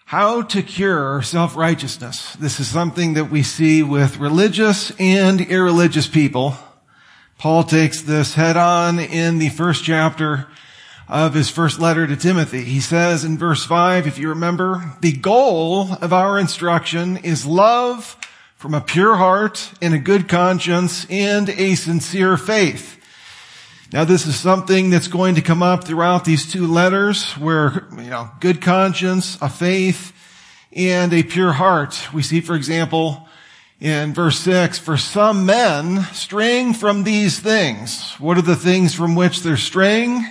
How to cure self-righteousness. This is something that we see with religious and irreligious people. Paul takes this head on in the first chapter of his first letter to Timothy. He says in verse 5, if you remember, the goal of our instruction is love from a pure heart and a good conscience and a sincere faith. Now this is something that's going to come up throughout these two letters where, good conscience, a faith, and a pure heart. We see, for example, in verse 6, for some men straying from these things. What are the things from which they're straying?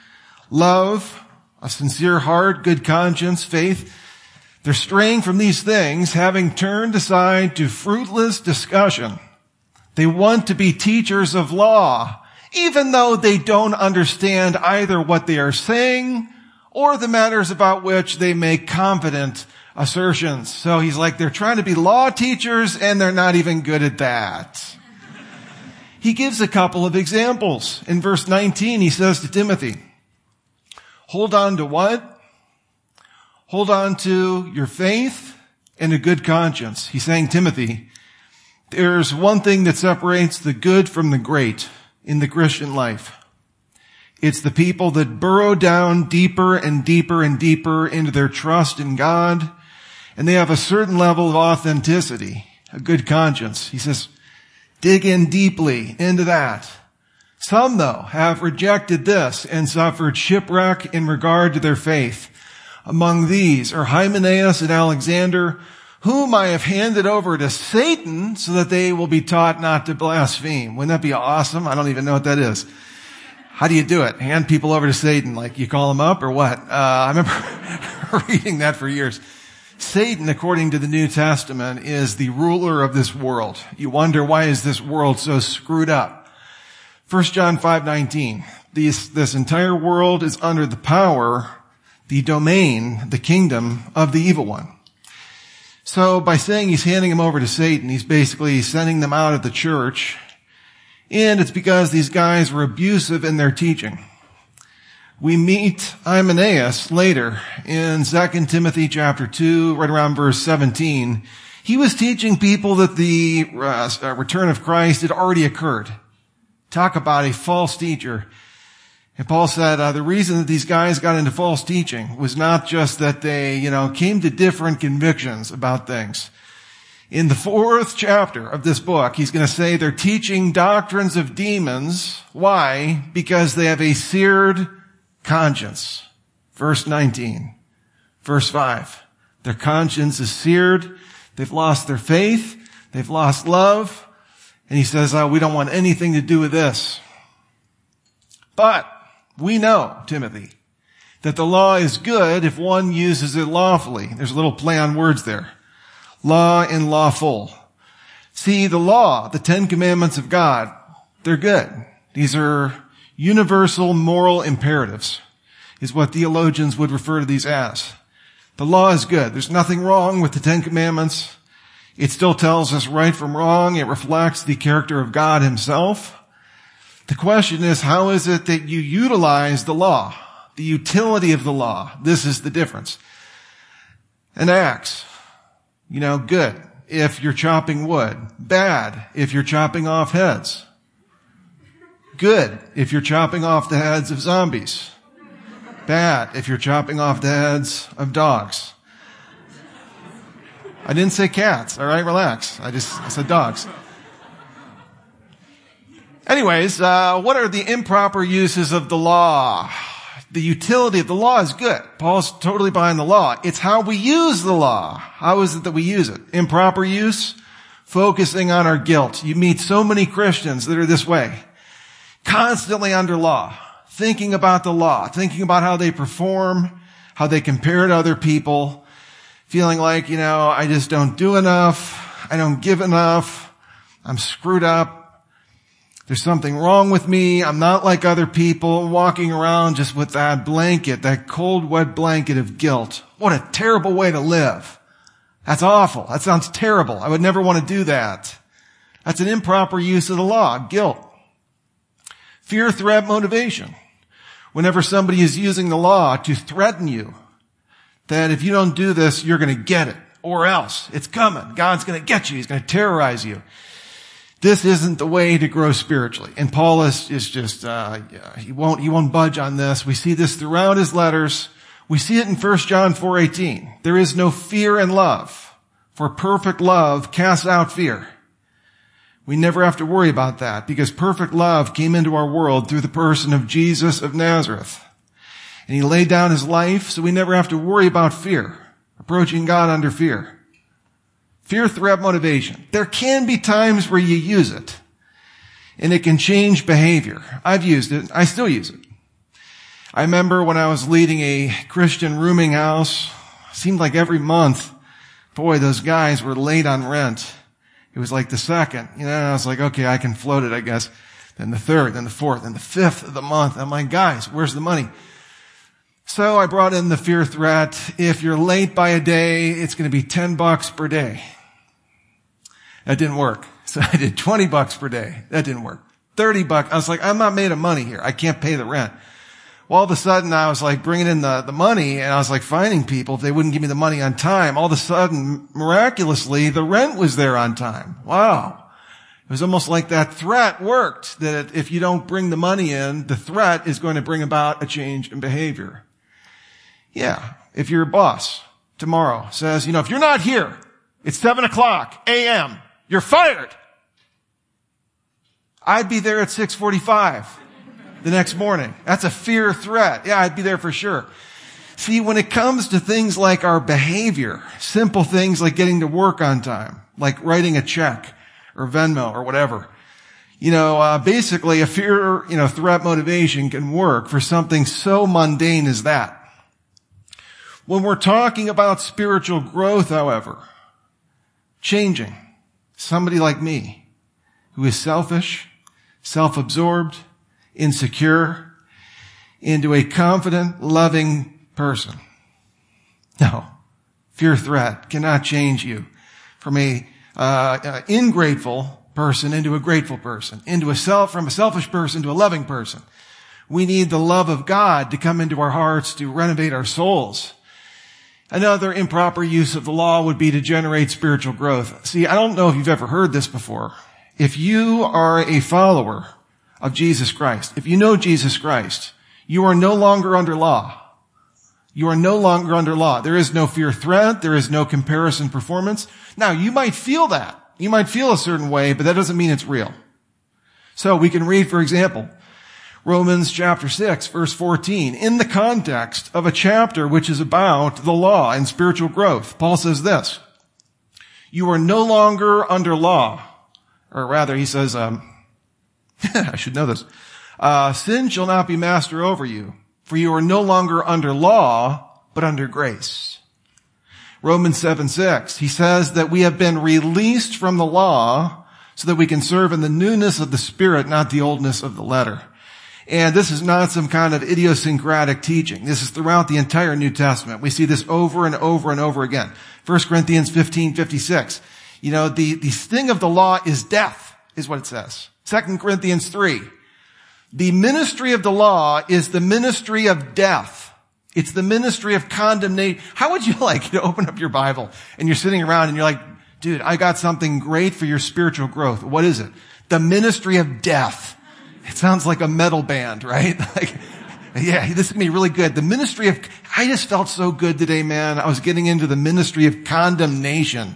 Love, a sincere heart, good conscience, faith. They're straying from these things, having turned aside to fruitless discussion. They want to be teachers of law, even though they don't understand either what they are saying or the matters about which they make confident assertions. So he's like, they're trying to be law teachers and they're not even good at that. He gives a couple of examples. In verse 19, he says to Timothy, hold on to what? Hold on to your faith and a good conscience. He's saying, Timothy, there's one thing that separates the good from the great in the Christian life. It's the people that burrow down deeper and deeper and deeper into their trust in God, and they have a certain level of authenticity, a good conscience. He says, dig in deeply into that. Some, though, have rejected this and suffered shipwreck in regard to their faith. Among these are Hymenaeus and Alexander, whom I have handed over to Satan so that they will be taught not to blaspheme. Wouldn't that be awesome? I don't even know what that is. How do you do it? Hand people over to Satan, like you call them up or what? I remember reading that for years. Satan, according to the New Testament, is the ruler of this world. You wonder, why is this world so screwed up? 1 John 5:19. This entire world is under the power, the domain, the kingdom of the evil one. So by saying he's handing them over to Satan, he's basically sending them out of the church. And it's because these guys were abusive in their teaching. We meet Hymenaeus later in 2 Timothy chapter 2, right around verse 17. He was teaching people that the return of Christ had already occurred. Talk about a false teacher. And Paul said the reason that these guys got into false teaching was not just that they, came to different convictions about things. In the 4th chapter of this book, he's going to say they're teaching doctrines of demons. Why? Because they have a seared conscience. Verse 19. Verse 5. Their conscience is seared. They've lost their faith. They've lost love. And he says, we don't want anything to do with this. But we know, Timothy, that the law is good if one uses it lawfully. There's a little play on words there. Law and lawful. See, the law, the 10 commandments of God, they're good. These are universal moral imperatives, is what theologians would refer to these as. The law is good. There's nothing wrong with the 10 commandments. It still tells us right from wrong. It reflects the character of God himself. The question is, how is it that you utilize the law? The utility of the law. This is the difference. An axe, good if you're chopping wood. Bad if you're chopping off heads. Good if you're chopping off the heads of zombies. Bad if you're chopping off the heads of dogs. I didn't say cats, all right? Relax. I said dogs. Anyways, what are the improper uses of the law? The utility of the law is good. Paul's totally behind the law. It's how we use the law. How is it that we use it? Improper use, focusing on our guilt. You meet so many Christians that are this way, constantly under law, thinking about the law, thinking about how they perform, how they compare to other people, feeling like, I just don't do enough, I don't give enough, I'm screwed up. There's something wrong with me. I'm not like other people, walking around just with that blanket, that cold, wet blanket of guilt. What a terrible way to live. That's awful. That sounds terrible. I would never want to do that. That's an improper use of the law, guilt. Fear, threat, motivation. Whenever somebody is using the law to threaten you, that if you don't do this, you're going to get it, or else it's coming. God's going to get you. He's going to terrorize you. This isn't the way to grow spiritually. And Paul is just, he won't budge on this. We see this throughout his letters. We see it in 1 John 4:18. There is no fear in love, for perfect love casts out fear. We never have to worry about that because perfect love came into our world through the person of Jesus of Nazareth. And he laid down his life, so we never have to worry about fear, approaching God under fear. Fear, threat, motivation. There can be times where you use it, and it can change behavior. I've used it. I still use it. I remember when I was leading a Christian rooming house, it seemed like every month, boy, those guys were late on rent. It was like the second, I was like, okay, I can float it, I guess. Then the third, then the fourth, then the fifth of the month. I'm like, guys, where's the money? So I brought in the fear threat. If you're late by a day, it's going to be $10 per day. That didn't work. So I did $20 per day. That didn't work. $30. I was like, I'm not made of money here. I can't pay the rent. Well, all of a sudden I was like bringing in the money, and I was like finding people if they wouldn't give me the money on time. All of a sudden, miraculously, the rent was there on time. Wow. It was almost like that threat worked, that if you don't bring the money in, the threat is going to bring about a change in behavior. Yeah. If your boss tomorrow says, if you're not here, it's 7:00 a.m., you're fired. I'd be there at 6:45 the next morning. That's a fear threat. Yeah, I'd be there for sure. See, when it comes to things like our behavior, simple things like getting to work on time, like writing a check or Venmo or whatever, basically a fear, threat motivation can work for something so mundane as that. When we're talking about spiritual growth, however, changing somebody like me who is selfish, self-absorbed, insecure, into a confident, loving person. No, fear threat cannot change you from a ingrateful person into a grateful person, from a selfish person to a loving person. We need the love of God to come into our hearts to renovate our souls. Another improper use of the law would be to generate spiritual growth. See, I don't know if you've ever heard this before. If you are a follower of Jesus Christ, if you know Jesus Christ, you are no longer under law. You are no longer under law. There is no fear threat. There is no comparison performance. Now, you might feel that. You might feel a certain way, but that doesn't mean it's real. So we can read, for example, Romans chapter 6, verse 14, in the context of a chapter which is about the law and spiritual growth. Paul says this, you are no longer under law. Or rather, he says, I should know this. Sin shall not be master over you, for you are no longer under law, but under grace. Romans 7:6, he says that we have been released from the law so that we can serve in the newness of the Spirit, not the oldness of the letter. And this is not some kind of idiosyncratic teaching. This is throughout the entire New Testament. We see this over and over and over again. 1 Corinthians 15:56. The sting of the law is death, is what it says. 2 Corinthians 3. The ministry of the law is the ministry of death. It's the ministry of condemnation. How would you like to open up your Bible and you're sitting around and you're like, dude, I got something great for your spiritual growth. What is it? The ministry of death. It sounds like a metal band, right? Yeah, this is going to be really good. The ministry of, I just felt so good today, man. I was getting into the ministry of condemnation.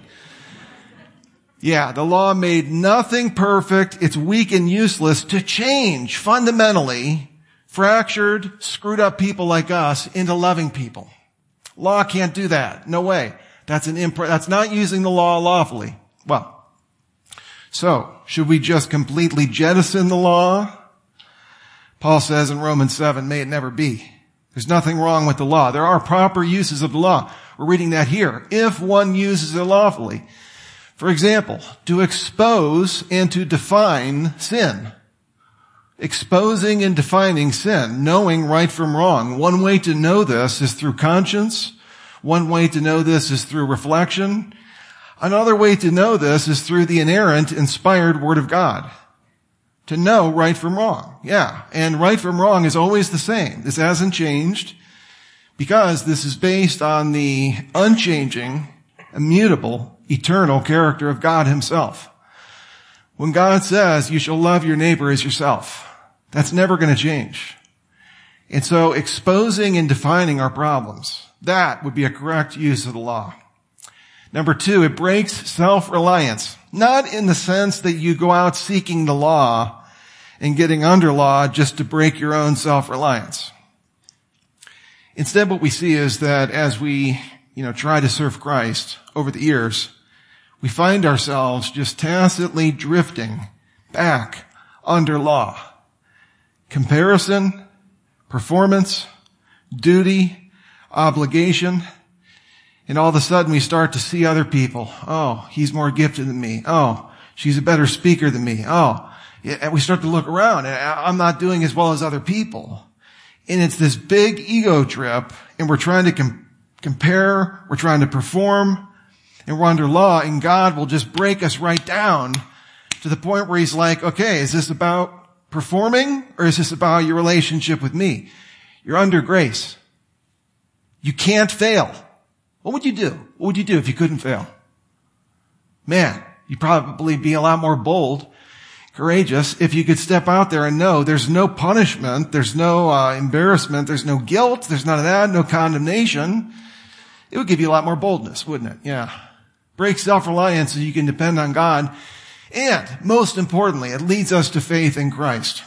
Yeah, the law made nothing perfect. It's weak and useless to change fundamentally fractured, screwed up people like us into loving people. Law can't do that. No way. That's not using the law lawfully. Well, so should we just completely jettison the law? Paul says in Romans 7, may it never be. There's nothing wrong with the law. There are proper uses of the law. We're reading that here. If one uses it lawfully. For example, to expose and to define sin. Exposing and defining sin, knowing right from wrong. One way to know this is through conscience. One way to know this is through reflection. Another way to know this is through the inerrant, inspired Word of God. To know right from wrong. Yeah. And right from wrong is always the same. This hasn't changed. because this is based on the unchanging, immutable, eternal character of God himself. When God says you shall love your neighbor as yourself, that's never going to change. And so exposing and defining our problems, that would be a correct use of the law. Number 2, it breaks self-reliance. Not in the sense that you go out seeking the law and getting under law just to break your own self-reliance. Instead, what we see is that as we, try to serve Christ over the years, we find ourselves just tacitly drifting back under law. Comparison, performance, duty, obligation, and all of a sudden we start to see other people. Oh, he's more gifted than me. Oh, she's a better speaker than me. Oh, yeah, and we start to look around and I'm not doing as well as other people. And it's this big ego trip, and we're trying to compare, we're trying to perform, and we're under law, and God will just break us right down to the point where he's like, okay, is this about performing, or is this about your relationship with me? You're under grace. You can't fail. What would you do? What would you do if you couldn't fail? Man, you'd probably be a lot more bold, courageous, if you could step out there and know there's no punishment, there's no embarrassment, there's no guilt, there's none of that, no condemnation. It would give you a lot more boldness, wouldn't it? Yeah. Break self-reliance so you can depend on God. And, most importantly, it leads us to faith in Christ.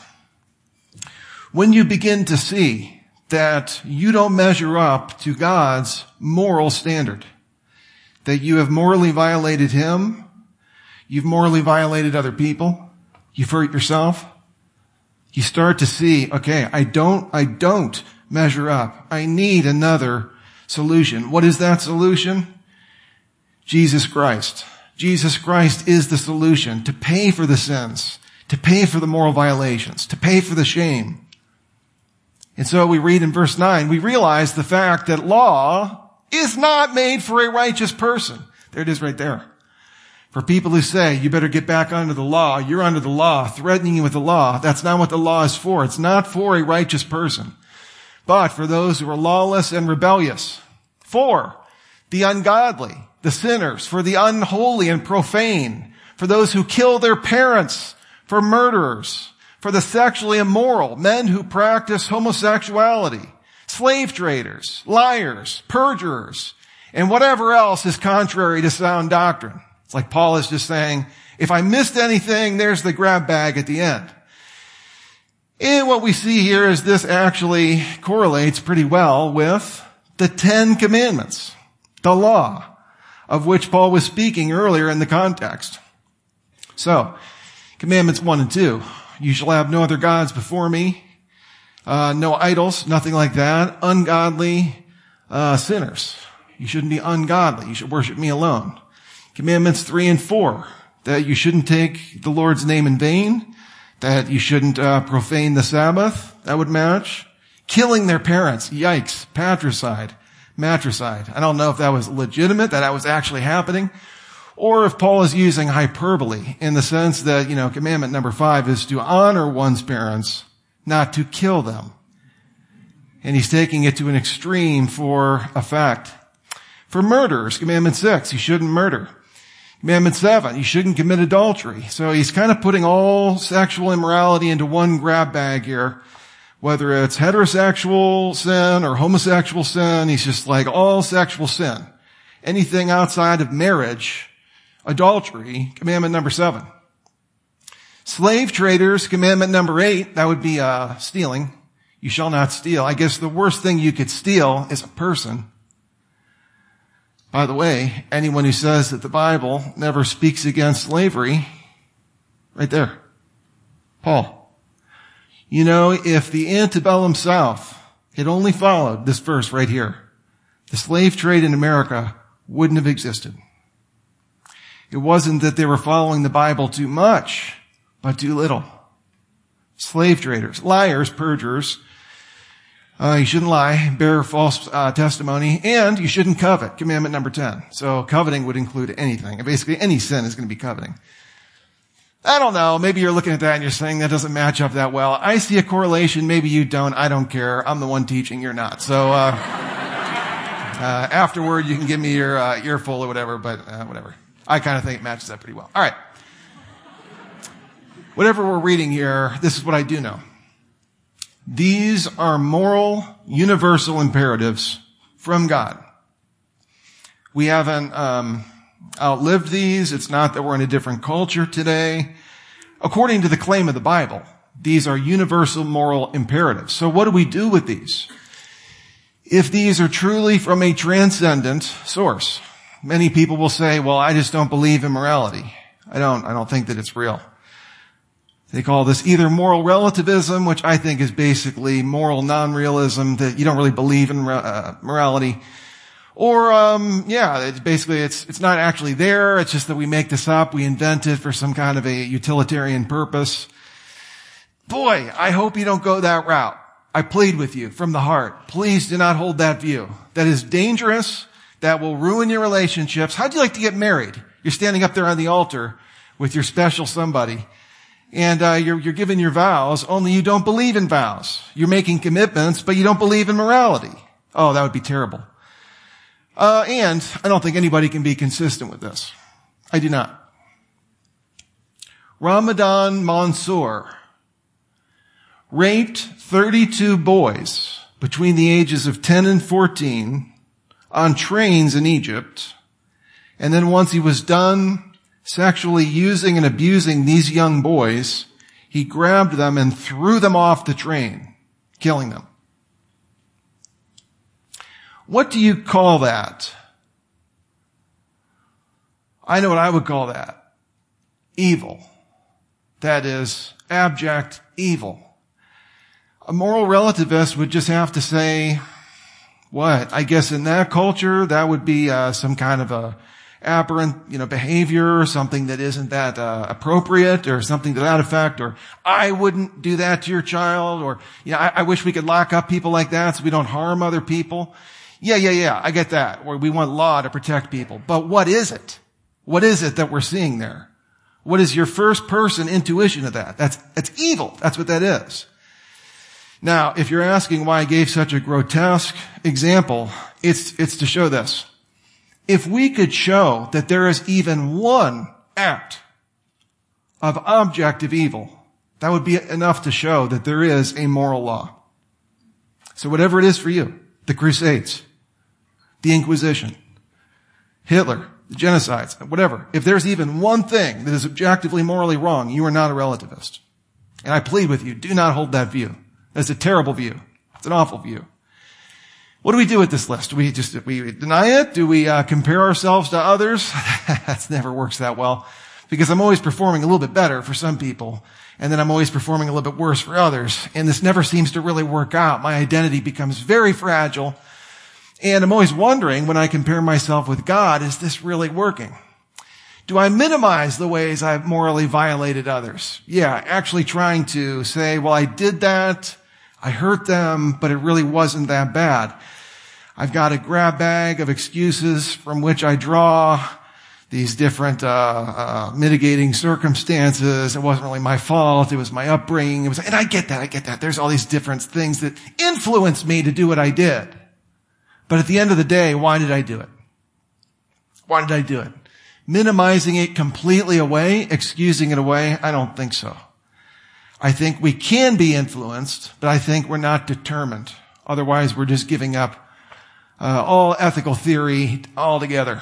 When you begin to see that you don't measure up to God's moral standard, that you have morally violated him, you've morally violated other people, you've hurt yourself, you start to see, okay, I don't measure up. I need another solution. What is that solution? Jesus Christ. Jesus Christ is the solution to pay for the sins, to pay for the moral violations, to pay for the shame. And so we read in verse 9, we realize the fact that law is not made for a righteous person. There it is right there. For people who say, you better get back under the law, you're under the law, threatening you with the law, that's not what the law is for. It's not for a righteous person, but for those who are lawless and rebellious, for the ungodly, the sinners, for the unholy and profane, for those who kill their parents, for murderers, for the sexually immoral, men who practice homosexuality, slave traders, liars, perjurers, and whatever else is contrary to sound doctrine. It's like Paul is just saying, if I missed anything, there's the grab bag at the end. And what we see here is this actually correlates pretty well with the 10 Commandments, the law, of which Paul was speaking earlier in the context. So, Commandments 1 and 2. You shall have no other gods before me. No idols, nothing like that. Ungodly sinners. You shouldn't be ungodly. You should worship me alone. Commandments 3 and 4. That you shouldn't take the Lord's name in vain. That you shouldn't profane the Sabbath. That would match. Killing their parents. Yikes. Matricide. I don't know if that was legitimate, that was actually happening, or if Paul is using hyperbole in the sense that, commandment number 5 is to honor one's parents, not to kill them. And he's taking it to an extreme for effect. For murderers, commandment 6, you shouldn't murder. Commandment 7, you shouldn't commit adultery. So he's kind of putting all sexual immorality into one grab bag here. Whether it's heterosexual sin or homosexual sin, he's just like all sexual sin. Anything outside of marriage, adultery, commandment number 7. Slave traders, commandment number 8, that would be stealing. You shall not steal. I guess the worst thing you could steal is a person. By the way, anyone who says that the Bible never speaks against slavery, right there, Paul. If the antebellum South had only followed this verse right here, the slave trade in America wouldn't have existed. It wasn't that they were following the Bible too much, but too little. Slave traders, liars, perjurers. You shouldn't lie, bear false testimony, and you shouldn't covet, commandment number 10. So coveting would include anything. Basically, any sin is going to be coveting. I don't know. Maybe you're looking at that and you're saying that doesn't match up that well. I see a correlation. Maybe you don't. I don't care. I'm the one teaching. You're not. So, Afterward, you can give me your earful or whatever, but whatever. I kind of think it matches up pretty well. All right. Whatever we're reading here, this is what I do know. These are moral, universal imperatives from God. We haven't outlived these. It's not that we're in a different culture today. According to the claim of the Bible, these are universal moral imperatives. So what do we do with these? If these are truly from a transcendent source, many people will say, well, I just don't believe in morality. I don't think that it's real. They call this either moral relativism, which I think is basically moral non-realism, that you don't really believe in morality. Or, it's not actually there. It's just that we make this up. We invent it for some kind of a utilitarian purpose. Boy, I hope you don't go that route. I plead with you from the heart. Please do not hold that view. That is dangerous. That will ruin your relationships. How'd you like to get married? You're standing up there on the altar with your special somebody. And you're giving your vows, only you don't believe in vows. You're making commitments, but you don't believe in morality. Oh, that would be terrible. And I don't think anybody can be consistent with this. I do not. Ramadan Mansour raped 32 boys between the ages of 10 and 14 on trains in Egypt. And then once he was done sexually using and abusing these young boys, he grabbed them and threw them off the train, killing them. What do you call that? I know what I would call that. Evil. That is abject evil. A moral relativist would just have to say, what? I guess in that culture, that would be some kind of a aberrant, behavior, something that isn't that appropriate, or something to that effect, or I wouldn't do that to your child, or I wish we could lock up people like that so we don't harm other people. Yeah, I get that. Where we want law to protect people. But what is it? What is it that we're seeing there? What is your first person intuition of that? That's evil. That's what that is. Now, if you're asking why I gave such a grotesque example, it's to show this. If we could show that there is even one act of objective evil, that would be enough to show that there is a moral law. So whatever it is for you, the Crusades, the Inquisition, Hitler, the genocides, whatever. If there's even one thing that is objectively morally wrong, you are not a relativist. And I plead with you, do not hold that view. That's a terrible view. It's an awful view. What do we do with this list? Do we deny it? Do we compare ourselves to others? That never works that well, because I'm always performing a little bit better for some people, and then I'm always performing a little bit worse for others. And this never seems to really work out. My identity becomes very fragile. And I'm always wondering, when I compare myself with God, is this really working? Do I minimize the ways I've morally violated others? Yeah, actually trying to say, well, I did that, I hurt them, but it really wasn't that bad. I've got a grab bag of excuses from which I draw these different mitigating circumstances. It wasn't really my fault. It was my upbringing. And I get that. There's all these different things that influenced me to do what I did. But at the end of the day, why did I do it? Why did I do it? Minimizing it completely away, excusing it away? I don't think so. I think we can be influenced, but I think we're not determined. Otherwise, we're just giving up all ethical theory altogether.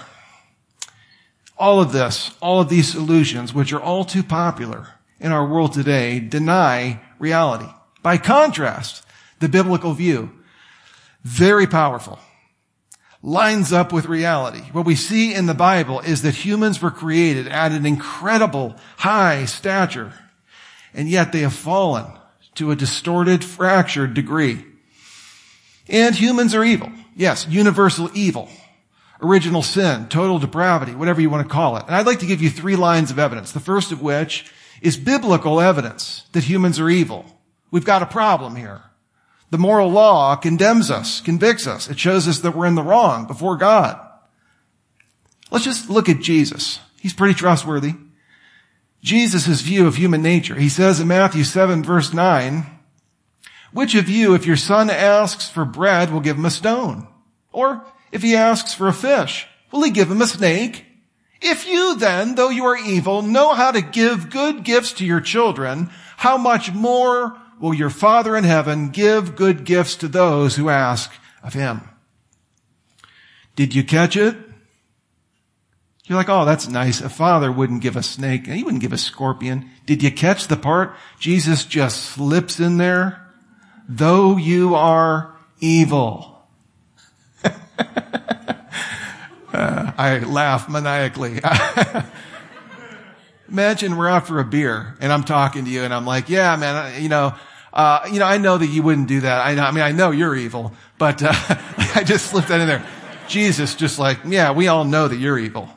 All of these solutions, which are all too popular in our world today, deny reality. By contrast, the biblical view, very powerful, lines up with reality. What we see in the Bible is that humans were created at an incredible high stature, and yet they have fallen to a distorted, fractured degree. And humans are evil. Yes, universal evil. Original sin, total depravity, whatever you want to call it. And I'd like to give you 3 lines of evidence. The first of which is biblical evidence that humans are evil. We've got a problem here. The moral law condemns us, convicts us. It shows us that we're in the wrong before God. Let's just look at Jesus. He's pretty trustworthy. Jesus' view of human nature. He says in Matthew 7 verse 9, which of you, if your son asks for bread, will give him a stone? Or If he asks for a fish, will he give him a snake? If you then, though you are evil, know how to give good gifts to your children, how much more will your Father in heaven give good gifts to those who ask of him? Did you catch it? You're like, oh, that's nice. A father wouldn't give a snake. He wouldn't give a scorpion. Did you catch the part? Jesus just slips in there. Though you are evil. I laugh maniacally. Imagine we're out for a beer and I'm talking to you and I'm like, yeah, man, I know that you wouldn't do that. I know you're evil, but, I just slipped that in there. Jesus just like, yeah, we all know that you're evil.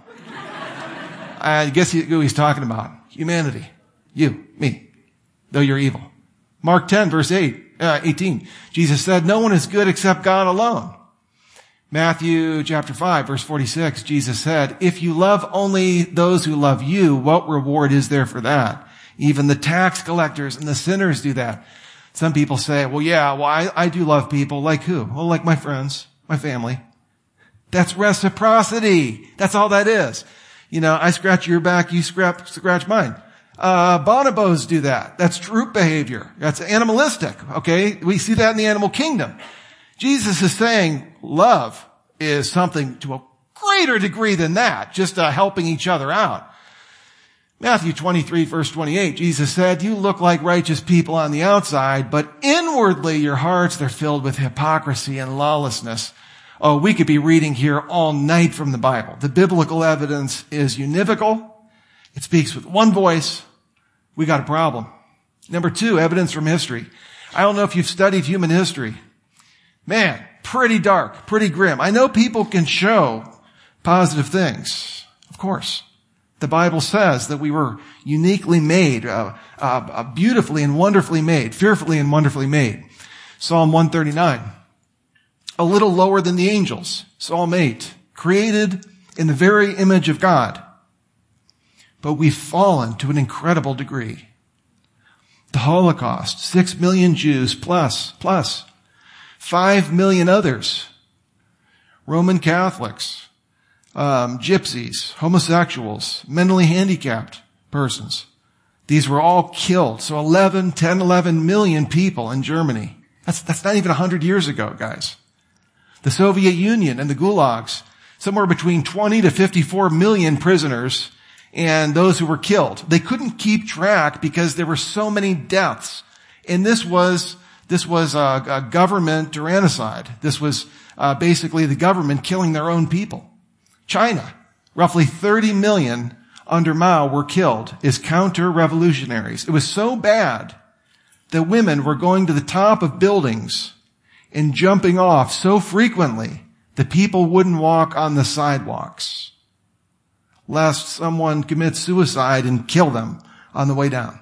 I guess who he's talking about? Humanity. You, me, though you're evil. Mark 10 verse 18. Jesus said, no one is good except God alone. Matthew chapter 5 verse 46, Jesus said, if you love only those who love you, what reward is there for that? Even the tax collectors and the sinners do that. Some people say, I do love people. Like who? Well, like my friends, my family. That's reciprocity. That's all that is. I scratch your back, you scratch mine. Bonobos do that. That's troop behavior. That's animalistic. Okay. We see that in the animal kingdom. Jesus is saying love is something to a greater degree than that, just helping each other out. Matthew 23 verse 28, Jesus said, you look like righteous people on the outside, but inwardly your hearts, they're filled with hypocrisy and lawlessness. Oh, we could be reading here all night from the Bible. The biblical evidence is univocal. It speaks with one voice. We got a problem. Number 2, evidence from history. I don't know if you've studied human history. Man, pretty dark, pretty grim. I know people can show positive things. Of course. The Bible says that we were uniquely made, beautifully and wonderfully made, fearfully and wonderfully made. Psalm 139. A little lower than the angels. Psalm 8. Created in the very image of God. But we've fallen to an incredible degree. The Holocaust, 6 million Jews plus 5 million others. Roman Catholics, gypsies, homosexuals, mentally handicapped persons. These were all killed. So 11 million people in Germany. That's not even 100 years ago, guys. The Soviet Union and the gulags, somewhere between 20 to 54 million prisoners and those who were killed. They couldn't keep track because there were so many deaths. And this was a government tyrannicide. This was basically the government killing their own people. China, roughly 30 million under Mao were killed as counter-revolutionaries. It was so bad that women were going to the top of buildings and jumping off so frequently that people wouldn't walk on the sidewalks, lest someone commit suicide and kill them on the way down.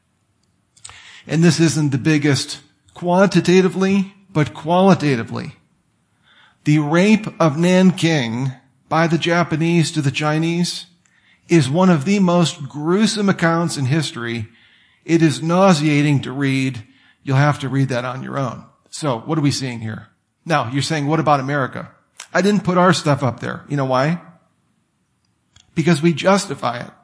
And this isn't the biggest quantitatively, but qualitatively. The rape of Nanking by the Japanese to the Chinese is one of the most gruesome accounts in history. It is nauseating to read. You'll have to read that on your own. So what are we seeing here? Now, you're saying, what about America? I didn't put our stuff up there. You know why? Because we justify it.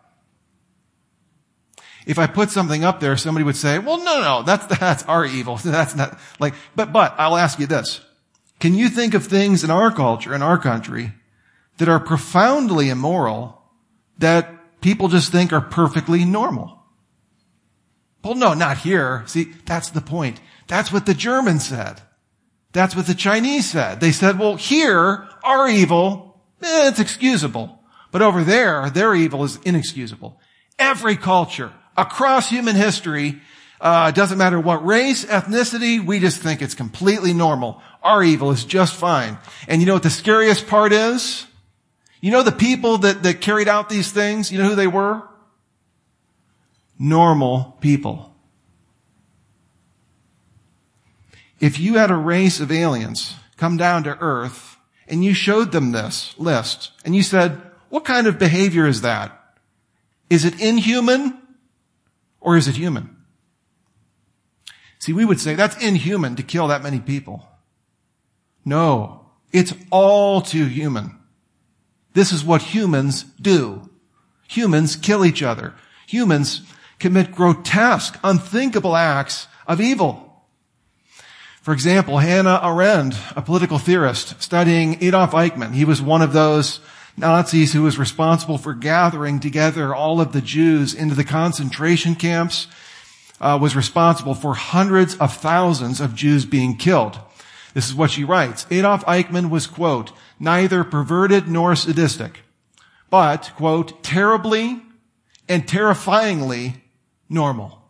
If I put something up there, somebody would say, well, no, that's our evil. That's not like, but I'll ask you this. Can you think of things in our culture, in our country, that are profoundly immoral that people just think are perfectly normal? Well, no, not here. See, that's the point. That's what the Germans said. That's what the Chinese said. They said, well, here, our evil, it's excusable. But over there, their evil is inexcusable. Every culture, across human history, doesn't matter what race, ethnicity, we just think it's completely normal. Our evil is just fine. And you know what the scariest part is? You know the people that carried out these things, you know who they were? Normal people. If you had a race of aliens come down to Earth and you showed them this list and you said, what kind of behavior is that? Is it inhuman or is it human? See, we would say that's inhuman to kill that many people. No, It's all too human. This is what humans do. Humans kill each other. Humans commit grotesque, unthinkable acts of evil. For example, Hannah Arendt, a political theorist studying Adolf Eichmann, he was one of those Nazis who was responsible for gathering together all of the Jews into the concentration camps, was responsible for hundreds of thousands of Jews being killed. This is what she writes. Adolf Eichmann was, quote, neither perverted nor sadistic, but, quote, terribly and terrifyingly normal.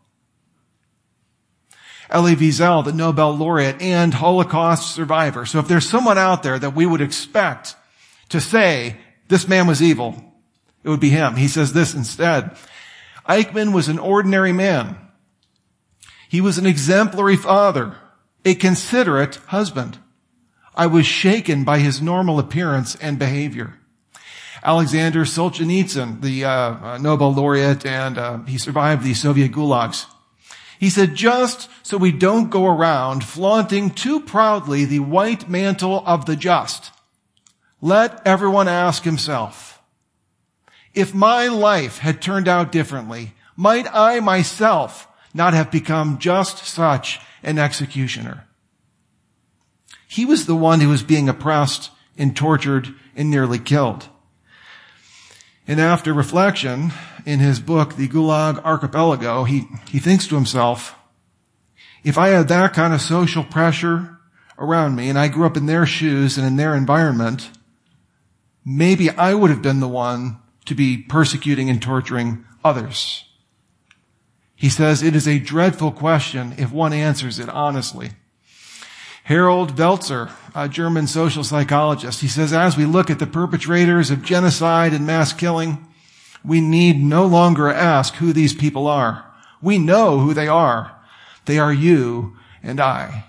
Elie Wiesel, the Nobel laureate and Holocaust survivor. So if there's someone out there that we would expect to say, this man was evil, it would be him. He says this instead. Eichmann was an ordinary man. He was an exemplary father, a considerate husband. I was shaken by his normal appearance and behavior. Alexander Solzhenitsyn, the Nobel laureate, and he survived the Soviet gulags. He said, just so we don't go around flaunting too proudly the white mantle of the just, let everyone ask himself, if my life had turned out differently, might I myself not have become just such an executioner? He was the one who was being oppressed and tortured and nearly killed. And after reflection, in his book, The Gulag Archipelago, he thinks to himself, if I had that kind of social pressure around me and I grew up in their shoes and in their environment, maybe I would have been the one to be persecuting and torturing others. He says it is a dreadful question if one answers it honestly. Harold Welzer, a German social psychologist, he says, as we look at the perpetrators of genocide and mass killing, we need no longer ask who these people are. We know who they are. They are you and I.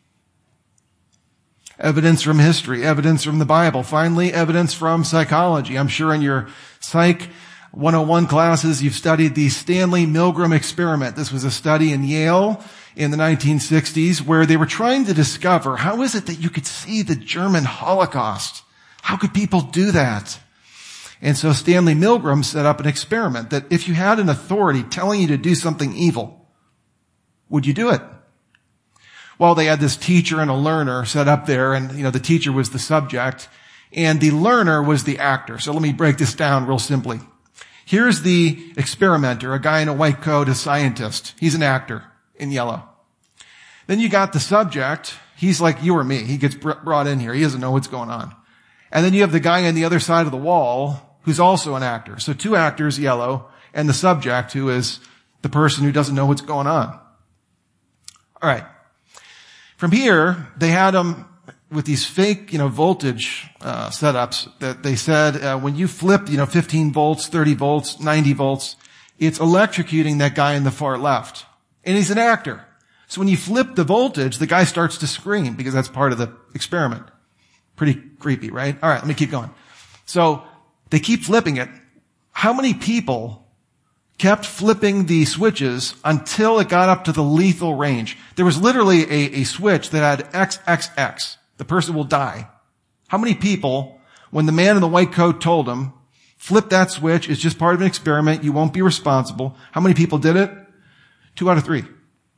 Evidence from history, evidence from the Bible, finally evidence from psychology. I'm sure in your Psych 101 classes you've studied the Stanley Milgram experiment. This was a study in Yale in the 1960s where they were trying to discover how is it that you could see the German Holocaust? How could people do that? And so Stanley Milgram set up an experiment that if you had an authority telling you to do something evil, would you do it? Well, they had this teacher and a learner set up there, and, the teacher was the subject, and the learner was the actor. So let me break this down real simply. Here's the experimenter, a guy in a white coat, a scientist. He's an actor in yellow. Then you got the subject. He's like you or me. He gets brought in here. He doesn't know what's going on. And then you have the guy on the other side of the wall who's also an actor. So two actors, yellow, and the subject who is the person who doesn't know what's going on. All right. From here, they had them with these fake, voltage setups that they said when you flip, 15 volts, 30 volts, 90 volts, it's electrocuting that guy in the far left. And he's an actor. So when you flip the voltage, the guy starts to scream because that's part of the experiment. Pretty creepy, right? All right, let me keep going. So they keep flipping it. How many people kept flipping the switches until it got up to the lethal range? There was literally a switch that had XXX. The person will die. How many people, when the man in the white coat told them, flip that switch, it's just part of an experiment, you won't be responsible. How many people did it? 2 out of 3.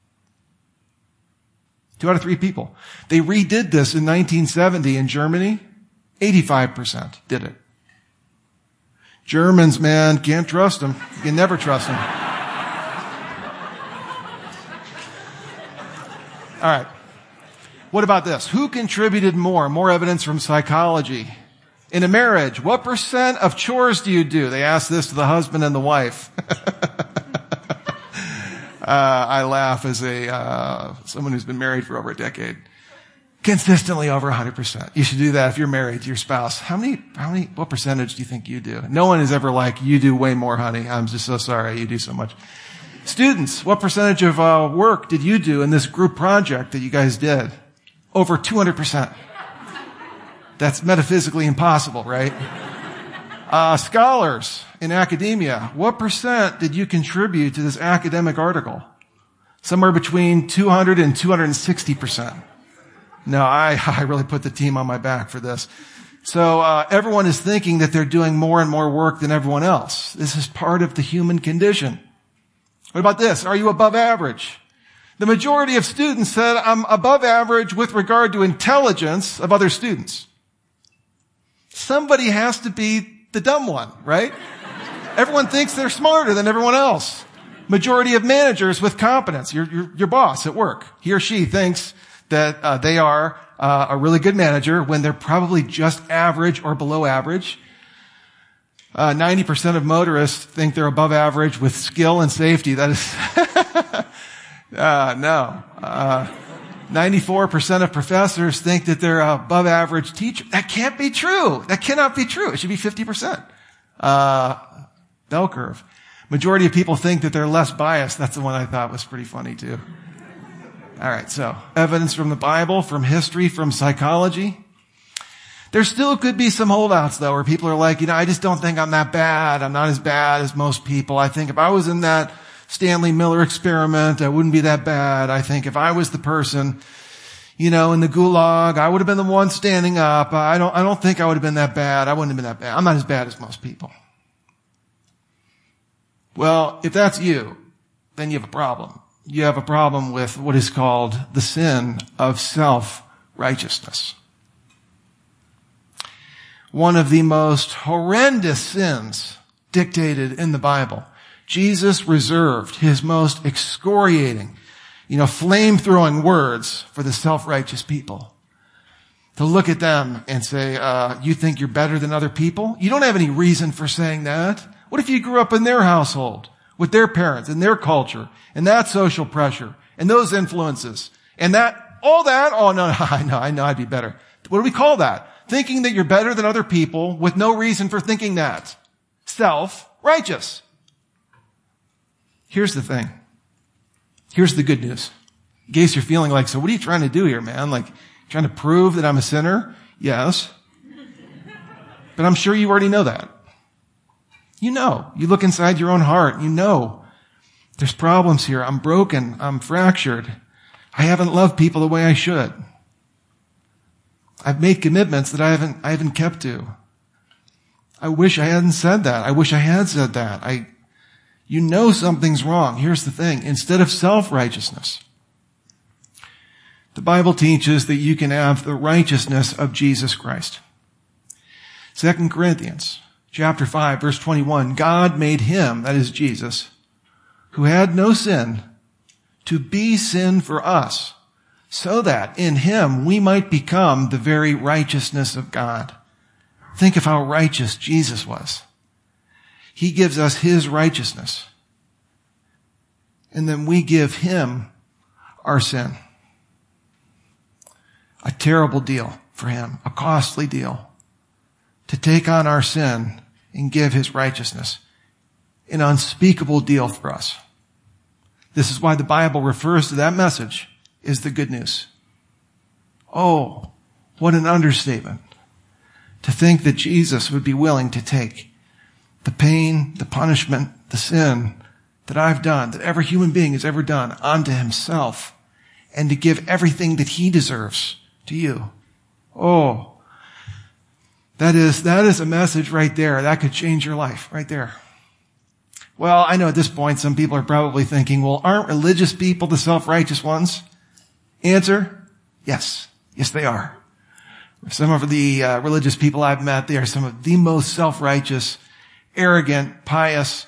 2 out of 3 people. They redid this in 1970 in Germany. 85% did it. Germans, man, can't trust them. You can never trust them. All right. What about this? Who contributed more? More evidence from psychology. In a marriage, what % of chores do you do? They asked this to the husband and the wife. I laugh as someone who's been married for over a decade. Consistently over 100%. You should do that if you're married to your spouse. What percentage do you think you do? No one is ever like, you do way more, honey. I'm just so sorry you do so much. Students, what percentage of work did you do in this group project that you guys did? Over 200%. That's metaphysically impossible, right? Scholars in academia, what % did you contribute to this academic article? Somewhere between 200 and 260%. No, I really put the team on my back for this. So everyone is thinking that they're doing more and more work than everyone else. This is part of the human condition. What about this? Are you above average? The majority of students said, I'm above average with regard to intelligence of other students. Somebody has to be the dumb one, right? Everyone thinks they're smarter than everyone else. Majority of managers with competence, your boss at work, he or she thinks that they are a really good manager when they're probably just average or below average. 90% of motorists think they're above average with skill and safety. That is, no. 94% of professors think that they're above average teacher. That can't be true. That cannot be true. It should be 50%. Bell curve. Majority of people think that they're less biased. That's the one I thought was pretty funny too. All right, so evidence from the Bible, from history, from psychology. There still could be some holdouts though, where people are like, I just don't think I'm that bad. I'm not as bad as most people. I think if I was in that Stanley Miller experiment, I wouldn't be that bad. I think if I was the person, in the gulag, I would have been the one standing up. I don't think I would have been that bad. I wouldn't have been that bad. I'm not as bad as most people. Well, if that's you, then you have a problem. You have a problem with what is called the sin of self-righteousness. One of the most horrendous sins dictated in the Bible. Jesus reserved his most excoriating, flame-throwing words for the self-righteous people. To look at them and say, you think you're better than other people? You don't have any reason for saying that. What if you grew up in their household, with their parents, and their culture, and that social pressure, and those influences, and all that? Oh, no, I know I'd be better. What do we call that? Thinking that you're better than other people with no reason for thinking that. Self-righteous. Here's the thing. Here's the good news. In case you're feeling like, so what are you trying to do here, man? Like, trying to prove that I'm a sinner? Yes. But I'm sure you already know that. You look inside your own heart. There's problems here. I'm broken. I'm fractured. I haven't loved people the way I should. I've made commitments that I haven't kept to. I wish I hadn't said that. I wish I had said that. Something's wrong. Here's the thing. Instead of self-righteousness, the Bible teaches that you can have the righteousness of Jesus Christ. 2 Corinthians chapter 5, verse 21, God made him, that is Jesus, who had no sin, to be sin for us, so that in him we might become the very righteousness of God. Think of how righteous Jesus was. He gives us his righteousness. And then we give him our sin. A terrible deal for him, a costly deal. To take on our sin and give his righteousness. An unspeakable deal for us. This is why the Bible refers to that message as the good news. Oh, what an understatement. To think that Jesus would be willing to take the pain, the punishment, the sin that I've done, that every human being has ever done, onto himself, and to give everything that he deserves to you. Oh, that is a message right there. That could change your life right there. Well, I know at this point some people are probably thinking, well, aren't religious people the self-righteous ones? Answer, yes. Yes, they are. Some of the religious people I've met, they are some of the most self-righteous, arrogant, pious,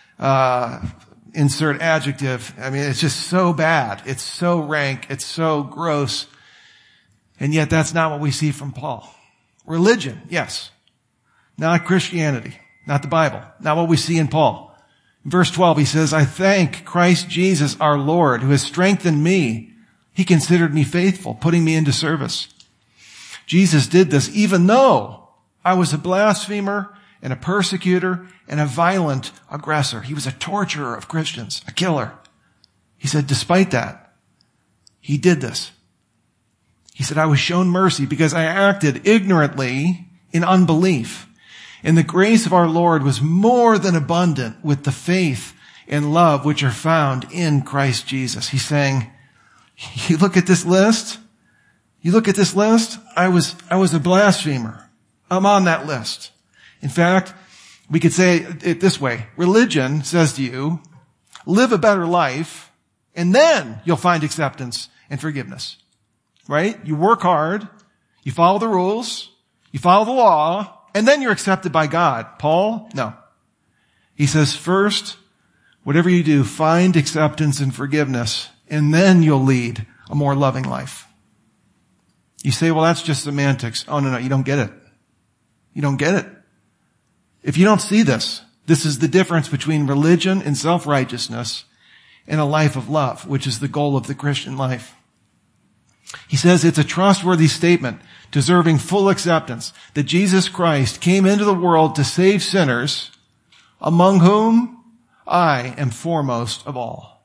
insert adjective. I mean, it's just so bad. It's so rank. It's so gross. And yet that's not what we see from Paul. Religion, yes. Not Christianity. Not the Bible. Not what we see in Paul. In verse 12, he says, I thank Christ Jesus our Lord, who has strengthened me. He considered me faithful, putting me into service. Jesus did this even though I was a blasphemer and a persecutor and a violent aggressor. He was a torturer of Christians, a killer. He said, despite that, he did this. He said, I was shown mercy because I acted ignorantly in unbelief. And the grace of our Lord was more than abundant with the faith and love which are found in Christ Jesus. He's saying, you look at this list, You look at this list, I was a blasphemer. I'm on that list. In fact, we could say it this way. Religion says to you, live a better life, and then you'll find acceptance and forgiveness. Right? You work hard, you follow the rules, you follow the law, and then you're accepted by God. Paul, no. He says, first, whatever you do, find acceptance and forgiveness, and then you'll lead a more loving life. You say, well, that's just semantics. Oh, no, you don't get it. You don't get it. If you don't see this, this is the difference between religion and self-righteousness and a life of love, which is the goal of the Christian life. He says it's a trustworthy statement, deserving full acceptance, that Jesus Christ came into the world to save sinners, among whom I am foremost of all.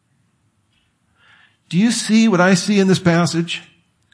Do you see what I see in this passage?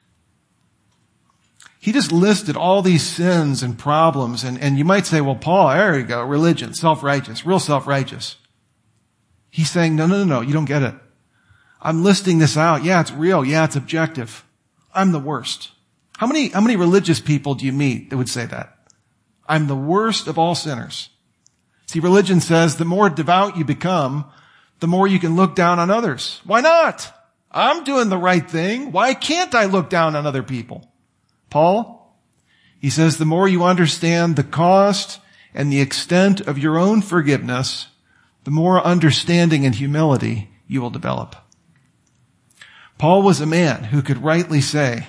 He just listed all these sins and problems, and you might say, well, Paul, there you go, religion, self-righteous, real self-righteous. He's saying, no, you don't get it. I'm listing this out. Yeah, it's real. Yeah, it's objective. I'm the worst. How many religious people do you meet that would say that? I'm the worst of all sinners. See, religion says the more devout you become, the more you can look down on others. Why not? I'm doing the right thing. Why can't I look down on other people? Paul, he says the more you understand the cost and the extent of your own forgiveness, the more understanding and humility you will develop. Paul was a man who could rightly say,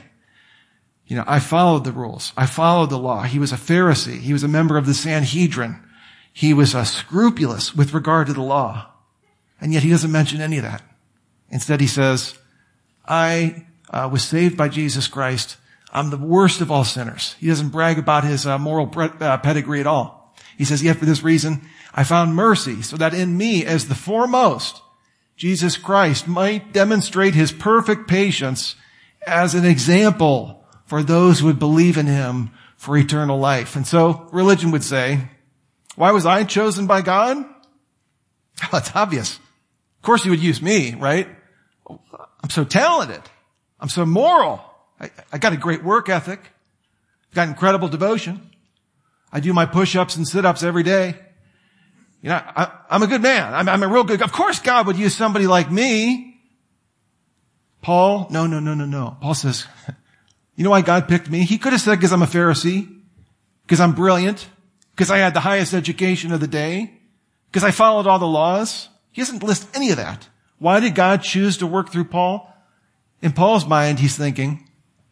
I followed the rules. I followed the law. He was a Pharisee. He was a member of the Sanhedrin. He was scrupulous with regard to the law. And yet he doesn't mention any of that. Instead he says, I was saved by Jesus Christ. I'm the worst of all sinners. He doesn't brag about his moral pedigree at all. He says, yet for this reason, I found mercy so that in me as the foremost, Jesus Christ might demonstrate his perfect patience as an example for those who would believe in him for eternal life. And so religion would say, why was I chosen by God? Well, it's obvious. Of course he would use me, right? I'm so talented. I'm so moral. I got a great work ethic. I've got incredible devotion. I do my push-ups and sit-ups every day. I'm a good man. I'm a real good, of course God would use somebody like me. Paul, no. Paul says, you know why God picked me? He could have said because I'm a Pharisee, because I'm brilliant, because I had the highest education of the day, because I followed all the laws. He doesn't list any of that. Why did God choose to work through Paul? In Paul's mind, he's thinking,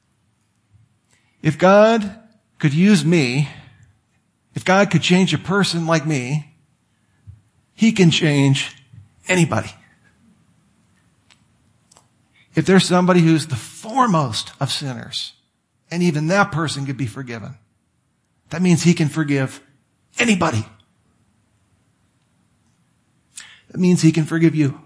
if God could use me, if God could change a person like me, he can change anybody. If there's somebody who's the foremost of sinners, and even that person could be forgiven, that means he can forgive anybody. That means he can forgive you.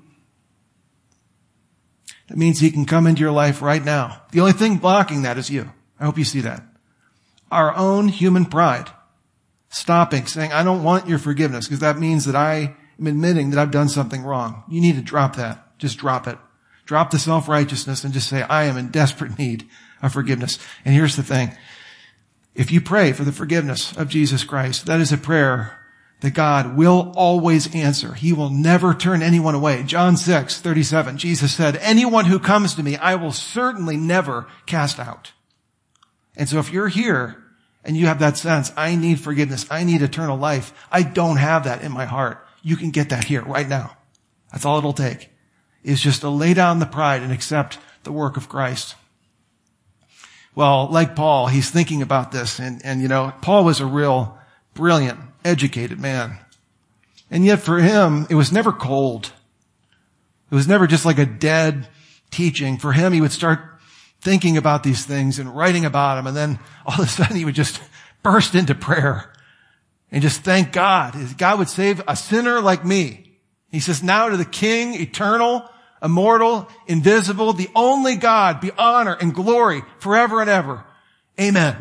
That means he can come into your life right now. The only thing blocking that is you. I hope you see that. Our own human pride. Stopping, saying, I don't want your forgiveness, because that means that I am admitting that I've done something wrong. You need to drop that. Just drop it. Drop the self-righteousness and just say, I am in desperate need of forgiveness. And here's the thing. If you pray for the forgiveness of Jesus Christ, that is a prayer that God will always answer. He will never turn anyone away. John 6:37, Jesus said, anyone who comes to me, I will certainly never cast out. And so if you're here and you have that sense, I need forgiveness, I need eternal life, I don't have that in my heart, you can get that here right now. That's all it'll take, is just to lay down the pride and accept the work of Christ. Well, like Paul, he's thinking about this, and Paul was a real brilliant, educated man. And yet for him, it was never cold. It was never just like a dead teaching. For him, he would start thinking about these things and writing about them, and then all of a sudden he would just burst into prayer and just thank God. God would save a sinner like me. He says, now to the King, eternal, immortal, invisible, the only God, be honor and glory forever and ever. Amen.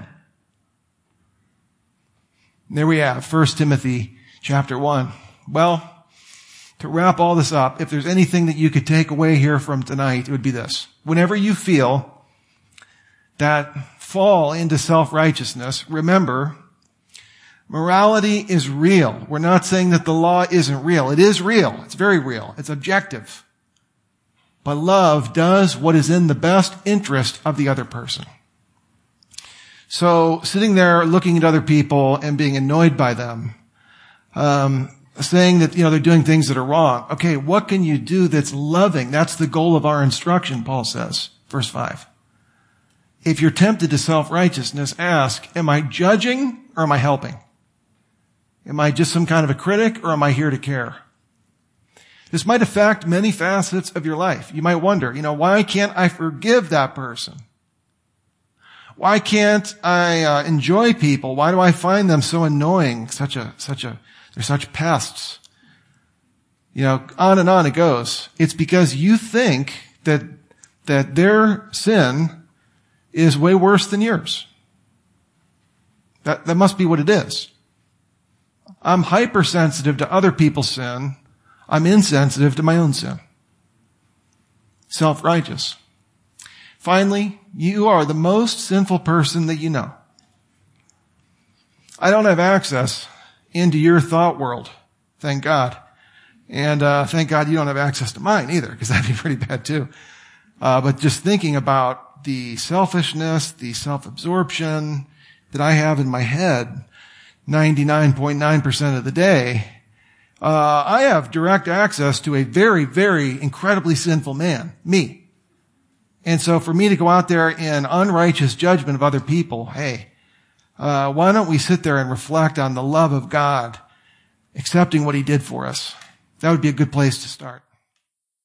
And there we have 1 Timothy chapter 1. Well, to wrap all this up, if there's anything that you could take away here from tonight, it would be this. Whenever you feel that fall into self-righteousness, remember, morality is real. We're not saying that the law isn't real. It is real. It's very real. It's objective. But love does what is in the best interest of the other person. So sitting there looking at other people and being annoyed by them, saying that, they're doing things that are wrong. Okay, what can you do that's loving? That's the goal of our instruction, Paul says, verse 5. If you're tempted to self-righteousness, ask, am I judging or am I helping? Am I just some kind of a critic or am I here to care? This might affect many facets of your life. You might wonder, why can't I forgive that person? Why can't I enjoy people? Why do I find them so annoying? They're such pests. On and on it goes. It's because you think that their sin is way worse than yours. That must be what it is. I'm hypersensitive to other people's sin. I'm insensitive to my own sin. Self-righteous. Finally, you are the most sinful person that you know. I don't have access into your thought world, thank God. And thank God you don't have access to mine either, because that'd be pretty bad too. But just thinking about the selfishness, the self-absorption that I have in my head 99.9% of the day, I have direct access to a very, very incredibly sinful man, me. And so for me to go out there in unrighteous judgment of other people, hey, why don't we sit there and reflect on the love of God, accepting what He did for us? That would be a good place to start.